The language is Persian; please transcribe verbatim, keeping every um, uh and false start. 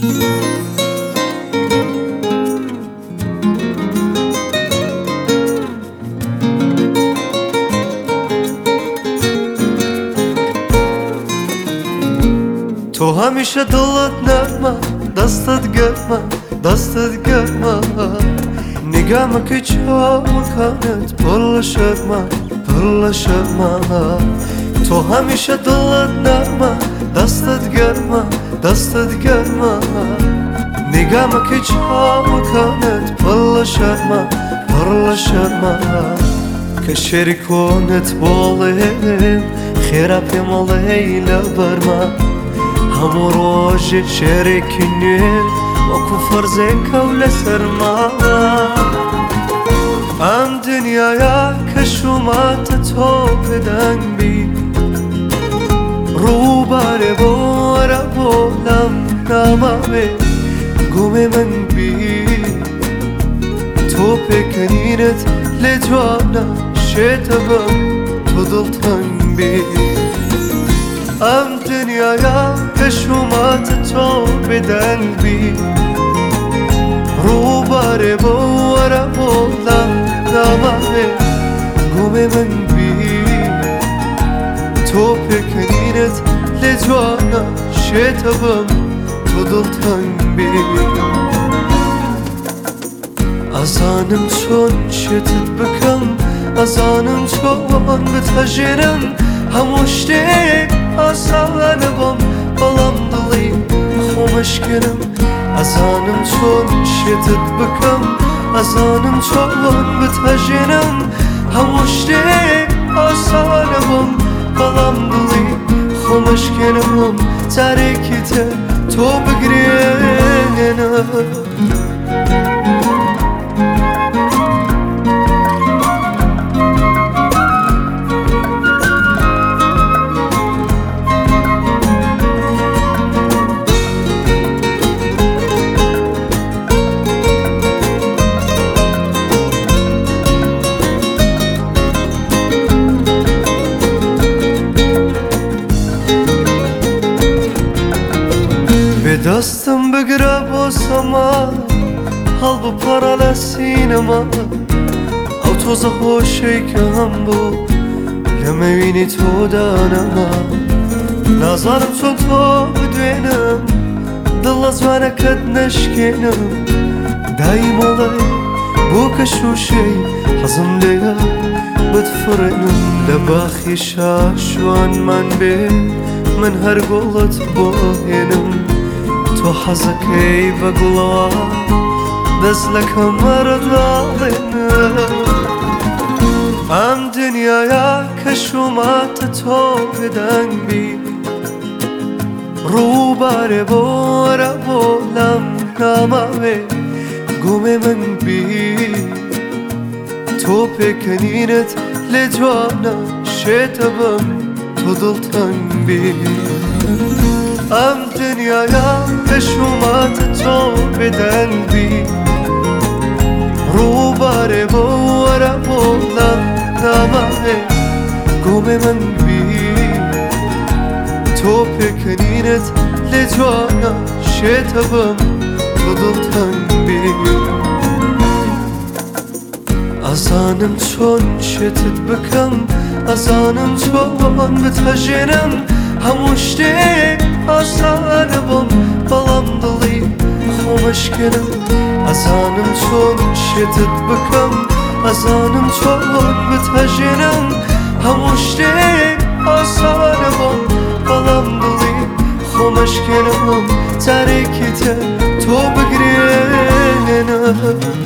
تو همیشه دلت نرمه، دستت گرمه، دستت گرمه. نگم که چا مکانت پل شرمه، پل شرمه. تو همیشه دلت نرمه، دستت گرمه، دستت گرمه. نگم که چا مکانت پل شرمه، پل شرمه. که شریکونت بالیم خیره پیمال هیله برمه. همو روش شریکنی و کفر زکول سرما. ام دنیایا که شمات تو بدن بی رو باره باره بولم نامه گومه من بی تو پکنینت لجوانا شتبم تو دلتن بی. ام دنیایا به شمات تو بدن بی رو باره باره بولم نامه گومه من بی تو پکنینت لجوانا شتبم تو دلتن بی. ازانم چون شتت بکم، ازانم چون بتجرم. هموشته آسان بام بلام دلی خومشکنم. ازانم چون شتت بکم، ازانم چون بتجرم. هموشته آسان بام بلام دلی خومشکنم. تاریکیت تو بگرینم. دستم بگره باسما حال با پارال سینما. او توز خوشی که هم بود لمبینی تو دانما. نظرم چون تو بدوینم دل از ورکت نشکنم. دایم olay bu کشوشی حزم لیا بتفرنم لباخی شاشوان من بی من هر قولت باینم. تو حزكي بقلوا بس لك مرض ضالنا. ام دنيايا كشومات تو بدن بي رو باره باره بولم نامه گومه من بی تو پکنینت لجوانا شتبم تو دلتن بی. ام دنیایا به شمات تو بدن بی رو باره باره بولم نامه گومه من بی تو پکنینت لجوانا شتبم تو دلتن بی. ازانم چون شتت بکم، ازانم چون بتجرم. هموشته آسان بام بلام دلی خومشکنم. ازانم چون شتت بکم، ازانم چون بتجرم. هموشته آسان بام بلام دلی خومشکنم. تاریکیت تو بگرینم.